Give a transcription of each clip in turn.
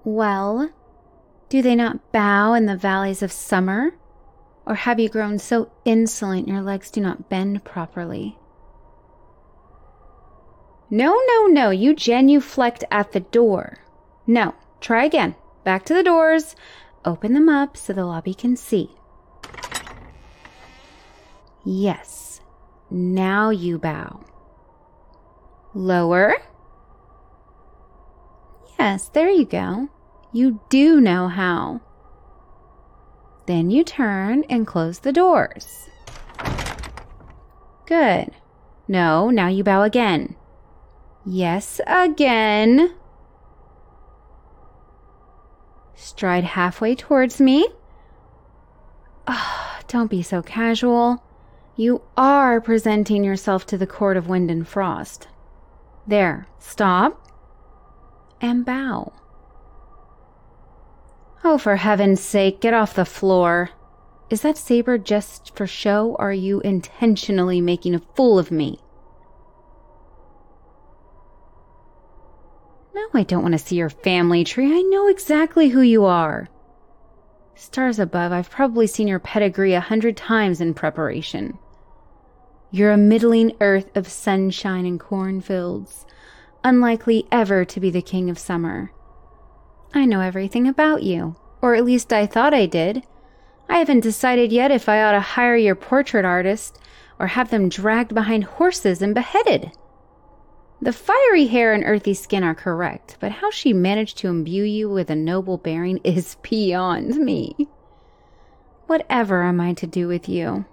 Well, do they not bow in the valleys of summer? Or have you grown so insolent your legs do not bend properly? No, you genuflect at the door. No, try again. Back to the doors. Open them up so the lobby can see. Yes, now you bow. Lower. Yes, there you go. You do know how. Then you turn and close the doors. Good. No, now you bow again. Yes, again. Stride halfway towards me. Oh, don't be so casual. You are presenting yourself to the court of wind and frost. There, stop and bow. Oh, for heaven's sake, get off the floor. Is that saber just for show, or are you intentionally making a fool of me? No, I don't want to see your family tree. I know exactly who you are. Stars above, I've probably seen your pedigree 100 times in preparation. You're a middling earth of sunshine and cornfields, unlikely ever to be the king of summer. I know everything about you, or at least I thought I did. I haven't decided yet if I ought to hire your portrait artist or have them dragged behind horses and beheaded. The fiery hair and earthy skin are correct, but how she managed to imbue you with a noble bearing is beyond me. Whatever am I to do with you?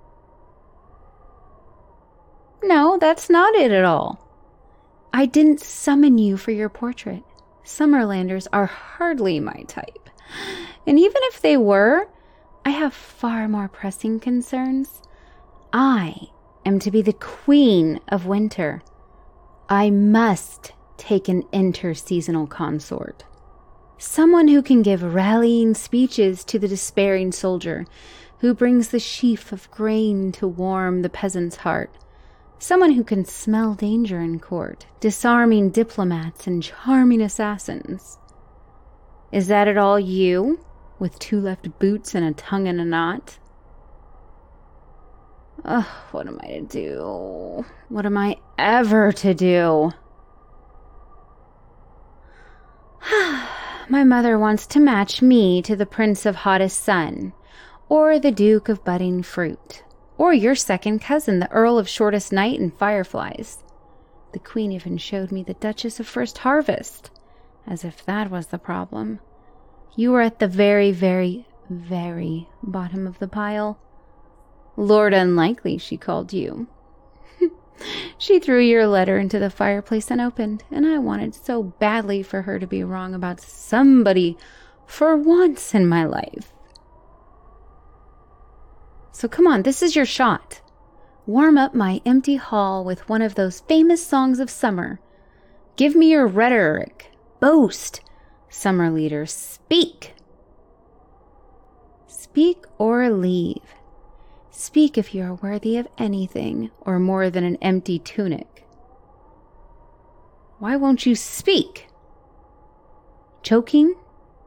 No, that's not it at all. I didn't summon you for your portrait. Summerlanders are hardly my type. And even if they were, I have far more pressing concerns. I am to be the queen of winter. I must take an interseasonal consort. Someone who can give rallying speeches to the despairing soldier, who brings the sheaf of grain to warm the peasant's heart. Someone who can smell danger in court, disarming diplomats and charming assassins. Is that at all you, with 2 left boots and a tongue in a knot? Ugh, what am I to do? What am I ever to do? My mother wants to match me to the prince of hottest sun, or the duke of budding fruit. Or your second cousin, the Earl of Shortest Night and Fireflies. The Queen even showed me the Duchess of First Harvest, as if that was the problem. You were at the very, very, very bottom of the pile. Lord Unlikely, she called you. She threw your letter into the fireplace unopened, and I wanted so badly for her to be wrong about somebody for once in my life. So come on, this is your shot. Warm up my empty hall with one of those famous songs of summer. Give me your rhetoric. Boast. Summer leader, speak. Speak or leave. Speak if you are worthy of anything or more than an empty tunic. Why won't you speak? Choking?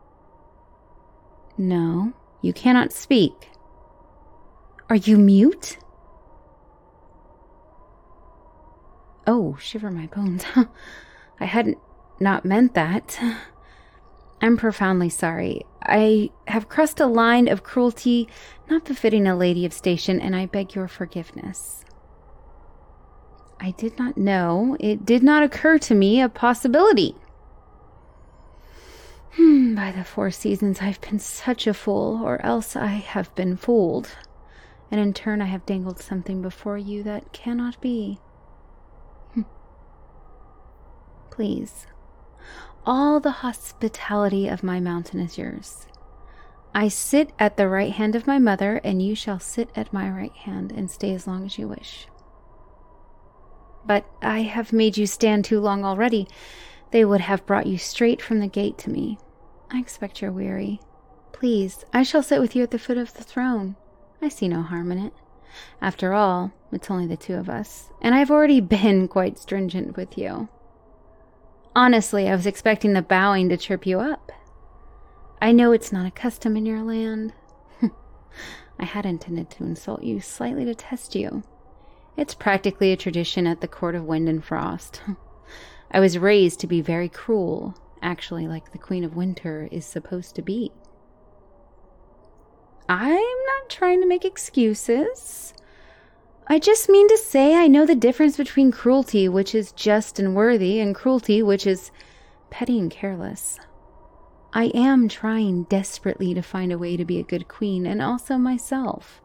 No, you cannot speak. Are you mute? Oh, shiver my bones. I hadn't not meant that. I'm profoundly sorry. I have crossed a line of cruelty not befitting a lady of station, and I beg your forgiveness. I did not know. It did not occur to me a possibility. By the 4 seasons, I've been such a fool, or else I have been fooled. And in turn, I have dangled something before you that cannot be. Please, all the hospitality of my mountain is yours. I sit at the right hand of my mother, and you shall sit at my right hand and stay as long as you wish. But I have made you stand too long already. They would have brought you straight from the gate to me. I expect you're weary. Please, I shall sit with you at the foot of the throne. I see no harm in it. After all, it's only the 2 of us, and I've already been quite stringent with you. Honestly, I was expecting the bowing to trip you up. I know it's not a custom in your land. I had intended to insult you slightly to test you. It's practically a tradition at the court of Wind and Frost. I was raised to be very cruel, actually like the Queen of Winter is supposed to be. I'm not trying to make excuses. I just mean to say I know the difference between cruelty, which is just and worthy, and cruelty, which is petty and careless. I am trying desperately to find a way to be a good queen, and also myself.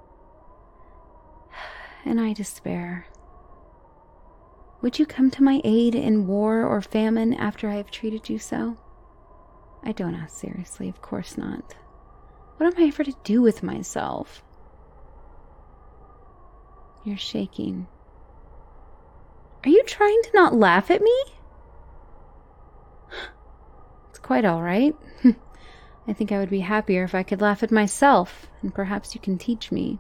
And I despair. Would you come to my aid in war or famine after I have treated you so? I don't ask seriously, of course not. What am I ever to do with myself? You're shaking. Are you trying to not laugh at me? It's quite all right. I think I would be happier if I could laugh at myself, and perhaps you can teach me.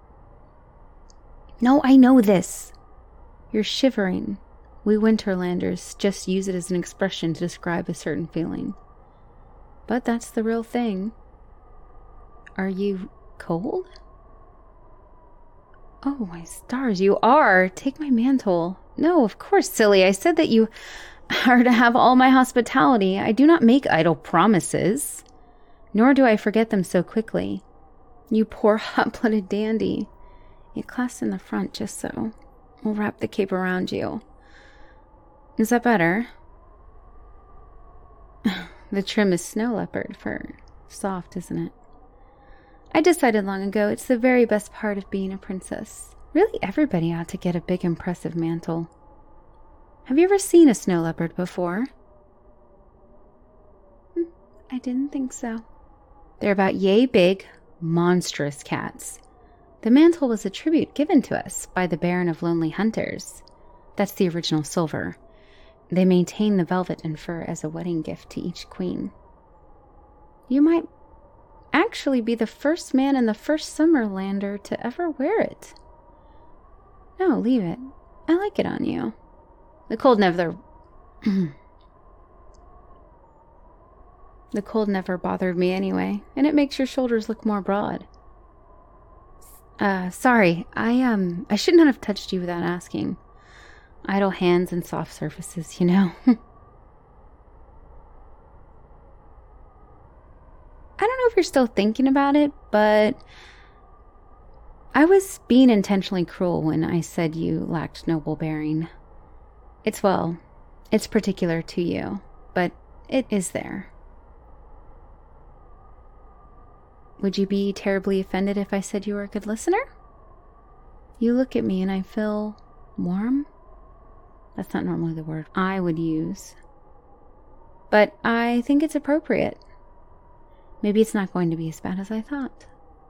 No, I know this. You're shivering. We Winterlanders just use it as an expression to describe a certain feeling. But that's the real thing. Are you cold? Oh, my stars, you are. Take my mantle. No, of course, silly. I said that you are to have all my hospitality. I do not make idle promises, nor do I forget them so quickly. You poor hot-blooded dandy. It clasps in the front just so. We'll wrap the cape around you. Is that better? The trim is snow leopard fur. Soft, isn't it? I decided long ago it's the very best part of being a princess. Really, everybody ought to get a big, impressive mantle. Have you ever seen a snow leopard before? I didn't think so. They're about yay big, monstrous cats. The mantle was a tribute given to us by the Baron of Lonely Hunters. That's the original silver. They maintain the velvet and fur as a wedding gift to each queen. You might actually be the first man and the first Summerlander to ever wear it. No, leave it. I like it on you. The cold never bothered me anyway, and it makes your shoulders look more broad. Sorry, I should not have touched you without asking. Idle hands and soft surfaces, you know. I don't know if you're still thinking about it, but I was being intentionally cruel when I said you lacked noble bearing. It's particular to you, but it is there. Would you be terribly offended if I said you were a good listener? You look at me and I feel warm. That's not normally the word I would use. But I think it's appropriate. Maybe it's not going to be as bad as I thought.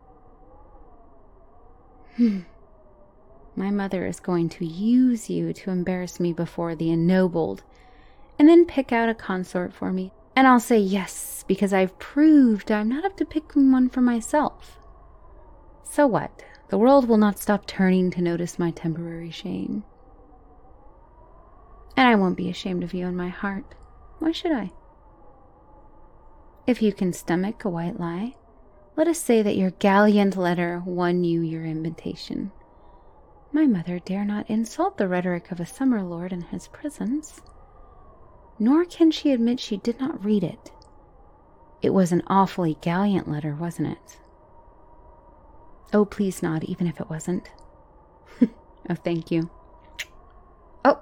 My mother is going to use you to embarrass me before the ennobled, and then pick out a consort for me. And I'll say yes, because I've proved I'm not up to picking one for myself. So what? The world will not stop turning to notice my temporary shame. And I won't be ashamed of you in my heart. Why should I? If you can stomach a white lie, let us say that your gallant letter won you your invitation. My mother dare not insult the rhetoric of a summer lord in his presence. Nor can she admit she did not read it. It was an awfully gallant letter, wasn't it? Oh, please nod, even if it wasn't. Oh, thank you. Oh.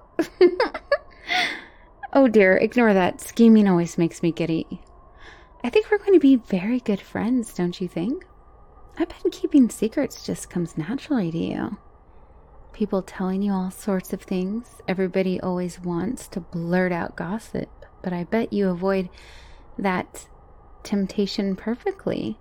Oh dear, ignore that. Scheming always makes me giddy. I think we're going to be very good friends, don't you think? I bet keeping secrets just comes naturally to you. People telling you all sorts of things. Everybody always wants to blurt out gossip, but I bet you avoid that temptation perfectly.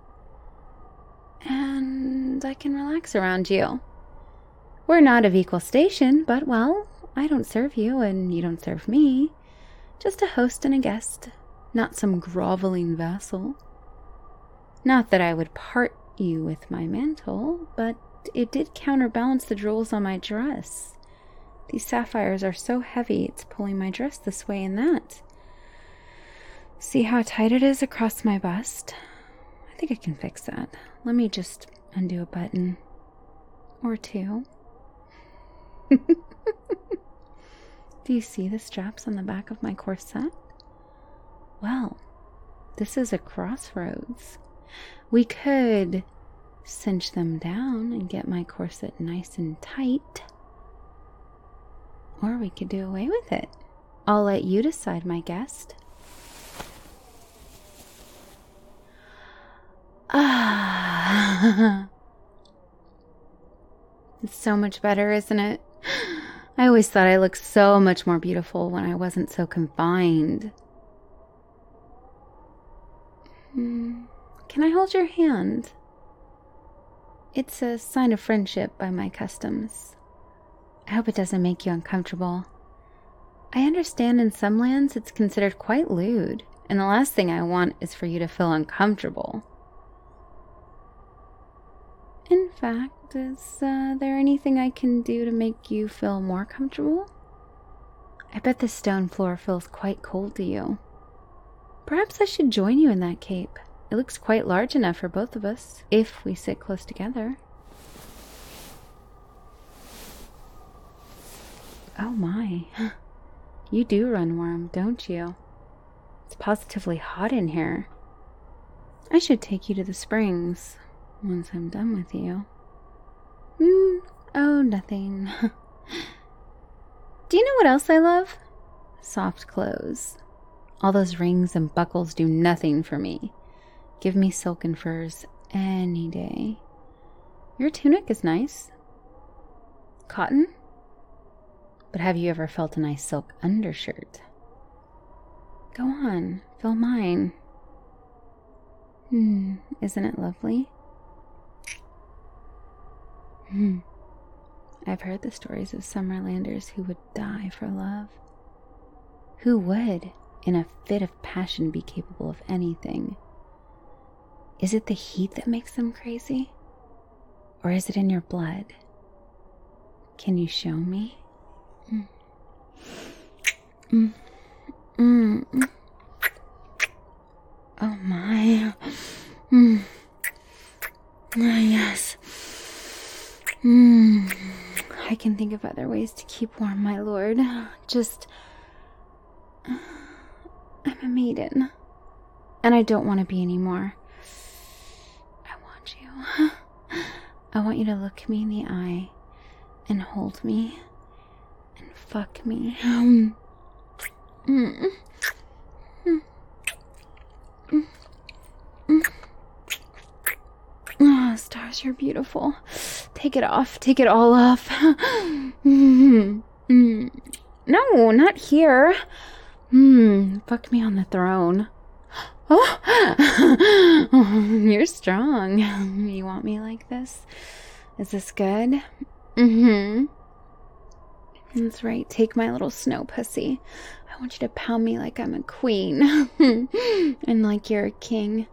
And I can relax around you. We're not of equal station, but, well, I don't serve you and you don't serve me. Just a host and a guest, not some groveling vassal. Not that I would part you with my mantle, but it did counterbalance the jewels on my dress. These sapphires are so heavy, it's pulling my dress this way and that. See how tight it is across my bust? I think I can fix that. Let me just undo a button. Or two. Do you see the straps on the back of my corset? Well, this is a crossroads. We could cinch them down and get my corset nice and tight. Or we could do away with it. I'll let you decide, my guest. Ah. It's so much better, isn't it? I always thought I looked so much more beautiful when I wasn't so confined. Can I hold your hand? It's a sign of friendship by my customs. I hope it doesn't make you uncomfortable. I understand in some lands it's considered quite lewd, and the last thing I want is for you to feel uncomfortable. In fact, is there anything I can do to make you feel more comfortable? I bet the stone floor feels quite cold to you. Perhaps I should join you in that cape. It looks quite large enough for both of us, if we sit close together. Oh my. You do run warm, don't you? It's positively hot in here. I should take you to the springs once I'm done with you. Oh, nothing. Do you know what else I love? Soft clothes. All those rings and buckles do nothing for me. Give me silken furs any day. Your tunic is nice. Cotton? But have you ever felt a nice silk undershirt? Go on, feel mine. Isn't it lovely? I've heard the stories of Summerlanders who would die for love. Who would, in a fit of passion, be capable of anything? Is it the heat that makes them crazy? Or is it in your blood? Can you show me? Oh my. Yes. I can think of other ways to keep warm, my lord. Just... I'm a maiden. And I don't want to be anymore. I want you. I want you to look me in the eye and hold me and fuck me. Oh, stars, you're beautiful. Take it off. Take it all off. No, not here. Fuck me on the throne. Oh, you're strong. You want me like this? Is this good? That's right. Take my little snow pussy. I want you to pound me like I'm a queen. And like you're a king.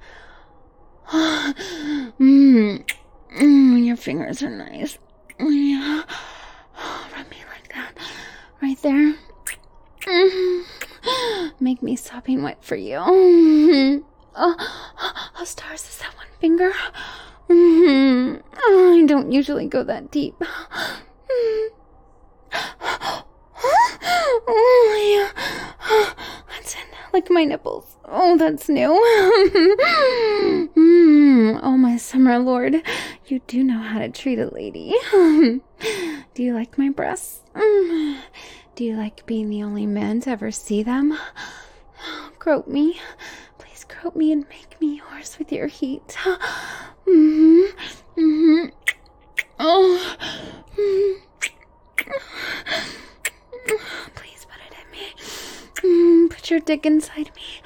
Your fingers are nice. Yeah. Rub me like that. Right there. Make me sopping wet for you. Oh, stars, is that one finger? I don't usually go that deep. Oh, yeah. That's it. Like my nipples. Oh, that's new. Oh, my summer lord. You do know how to treat a lady. Do you like my breasts? Do you like being the only man to ever see them? Grope me. Please grope me and make me yours with your heat. Oh. Please put it in me. Put your dick inside me.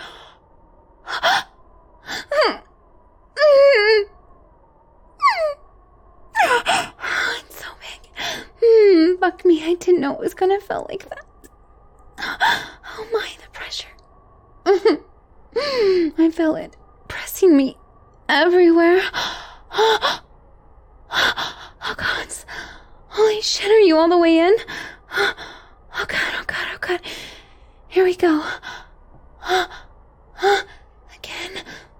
It's so big. Fuck me. I didn't know it was gonna feel like that. Oh my, the pressure. I feel it pressing me everywhere. Oh gods. Holy shit, are you all the way in? Oh god, oh god, oh god. Here we go. Again.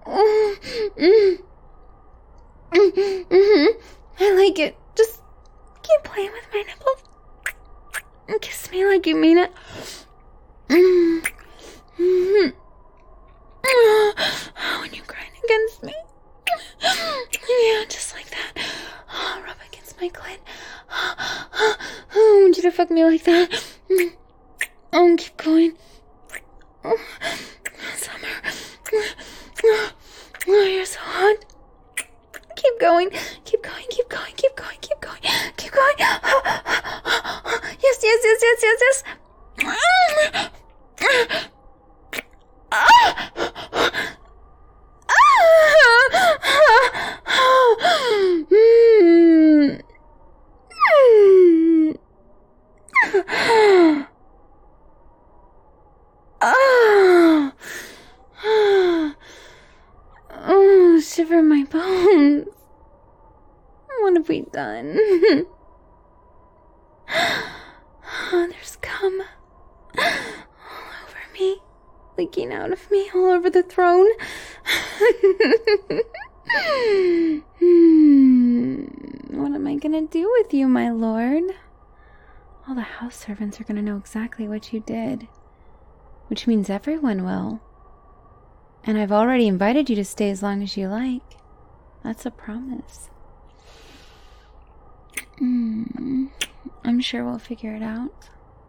I like it. Just keep playing with my nipples. Kiss me like you mean it. When you grind against me. Yeah, just like that. Rub against my clit. I want you to fuck me like that. Keep going. Summer. You're so hot. Keep going. Keep going. Keep going. Keep going. Keep going. Keep going. Yes, yes, yes, yes, yes, yes. Shiver my bones. What have we done? There's cum all over me, leaking out of me, all over the throne. What am I gonna do with you, my lord? All the house servants are gonna know exactly what you did, which means everyone will. And I've already invited you to stay as long as you like. That's a promise. I'm sure we'll figure it out.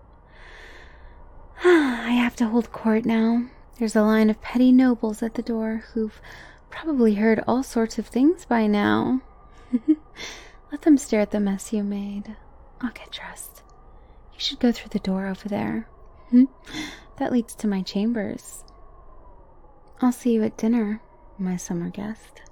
I have to hold court now. There's a line of petty nobles at the door who've probably heard all sorts of things by now. Let them stare at the mess you made. I'll get dressed. You should go through the door over there. That leads to my chambers. I'll see you at dinner, my summer guest.